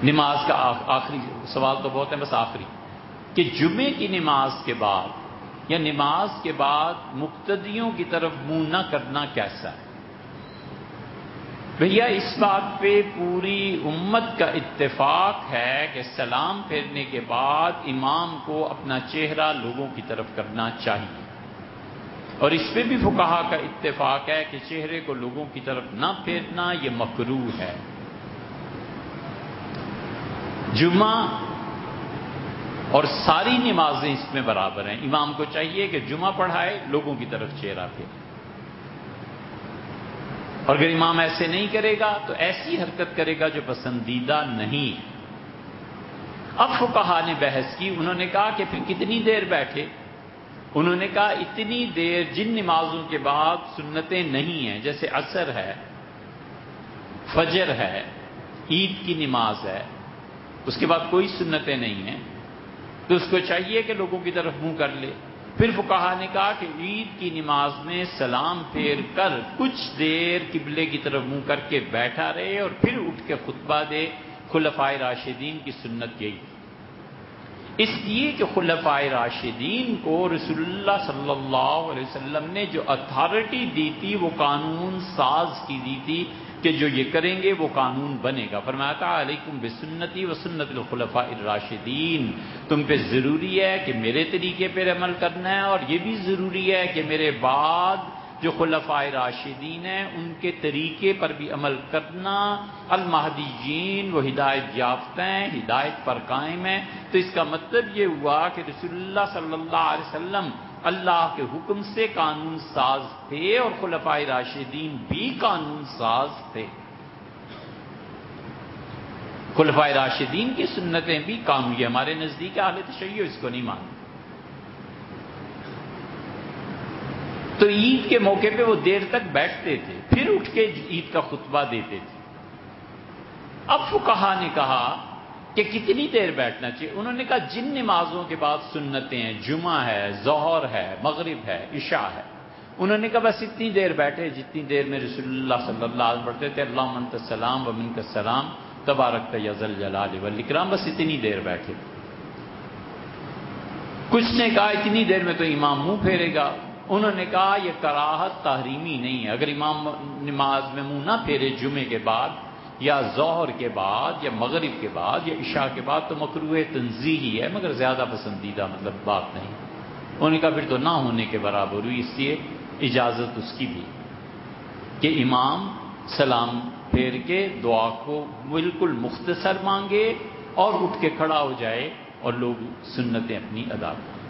نماز کا آخری سوال تو بہت ہے، بس آخری، کہ جمعے کی نماز کے بعد یا نماز کے بعد مقتدیوں کی طرف منہ نہ کرنا کیسا ہے؟ بھیا اس بات پہ پوری امت کا اتفاق ہے کہ سلام پھیرنے کے بعد امام کو اپنا چہرہ لوگوں کی طرف کرنا چاہیے، اور اس پہ بھی فقہا کا اتفاق ہے کہ چہرے کو لوگوں کی طرف نہ پھیرنا یہ مکروہ ہے۔ جمعہ اور ساری نمازیں اس میں برابر ہیں، امام کو چاہیے کہ جمعہ پڑھائے، لوگوں کی طرف چہرہ پھیرے، اور اگر امام ایسے نہیں کرے گا تو ایسی حرکت کرے گا جو پسندیدہ نہیں ہے۔ اب فقہا نے بحث کی، انہوں نے کہا کہ پھر کتنی دیر بیٹھے؟ انہوں نے کہا اتنی دیر جن نمازوں کے بعد سنتیں نہیں ہیں، جیسے عصر ہے، فجر ہے، عید کی نماز ہے، اس کے بعد کوئی سنتیں نہیں ہیں، تو اس کو چاہیے کہ لوگوں کی طرف منہ کر لے۔ پھر فقہا نے کہا کہ عید کی نماز میں سلام پھیر کر کچھ دیر قبلے کی طرف منہ کر کے بیٹھا رہے اور پھر اٹھ کے خطبہ دے۔ خلفائے راشدین کی سنت یہی تھی، اس لیے کہ خلفائے راشدین کو رسول اللہ صلی اللہ علیہ وسلم نے جو اتھارٹی دی تھی وہ قانون ساز کی دی تھی کہ جو یہ کریں گے وہ قانون بنے گا۔ فرمایا تھا علیکم بسنتی و سنت الخلفاء الراشدین، تم پہ ضروری ہے کہ میرے طریقے پر عمل کرنا ہے، اور یہ بھی ضروری ہے کہ میرے بعد جو خلفائے راشدین ہیں ان کے طریقے پر بھی عمل کرنا۔ المہدیین وہ ہدایت یافتہ ہیں، ہدایت پر قائم ہیں۔ تو اس کا مطلب یہ ہوا کہ رسول اللہ صلی اللہ علیہ وسلم اللہ کے حکم سے قانون ساز تھے، اور خلفائے راشدین بھی قانون ساز تھے۔ خلفائے راشدین کی سنتیں بھی قانونی، ہمارے نزدیک اہل تشیع اس کو نہیں مانتے۔ تو عید کے موقع پہ وہ دیر تک بیٹھتے تھے، پھر اٹھ کے عید کا خطبہ دیتے تھے۔ اب فقہا نے کہا کہ کتنی دیر بیٹھنا چاہیے؟ انہوں نے کہا جن نمازوں کے بعد سنتیں ہیں، جمعہ ہے، ظہر ہے، مغرب ہے، عشاء ہے، انہوں نے کہا بس اتنی دیر بیٹھے جتنی دیر میں رسول اللہ صلی اللہ علیہ وسلم پڑھتے تھے اللہم انت السلام و منک السلام تبارکت یا ذا الجلال والاکرام، بس اتنی دیر بیٹھے۔ کچھ نے کہا اتنی دیر میں تو امام منہ پھیرے گا۔ انہوں نے کہا یہ کراہت تحریمی نہیں ہے، اگر امام نماز میں منہ نہ پھیرے جمعے کے بعد یا ظہر کے بعد یا مغرب کے بعد یا عشاء کے بعد تو مکروہ تنزیہی ہے، مگر زیادہ پسندیدہ مطلب بات نہیں۔ انہوں نے کہا پھر تو نہ ہونے کے برابر ہوئی، اس لیے اجازت اس کی بھی کہ امام سلام پھیر کے دعا کو بالکل مختصر مانگے اور اٹھ کے کھڑا ہو جائے اور لوگ سنتیں اپنی ادا کریں۔